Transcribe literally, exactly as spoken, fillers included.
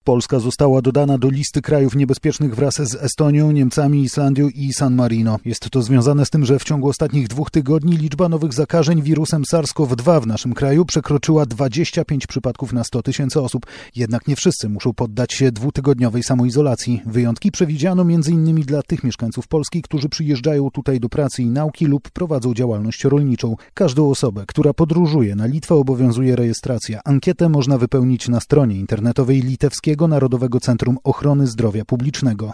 Polska została dodana do listy krajów niebezpiecznych wraz z Estonią, Niemcami, Islandią i San Marino. Jest to związane z tym, że w ciągu ostatnich dwóch tygodni liczba nowych zakażeń wirusem SARS-CoV dwa w naszym kraju przekroczyła dwadzieścia pięć przypadków na sto tysięcy osób. Jednak nie wszyscy muszą poddać się dwutygodniowej samoizolacji. Wyjątki przewidziano między innymi dla tych mieszkańców Polski, którzy przyjeżdżają tutaj do pracy i nauki lub prowadzą działalność rolniczą. Każdą osobę, która podróżuje na Litwę, obowiązuje rejestracja. Ankietę można wypełnić na stronie internetowej Litewskiego Narodowego Centrum Ochrony Zdrowia Publicznego.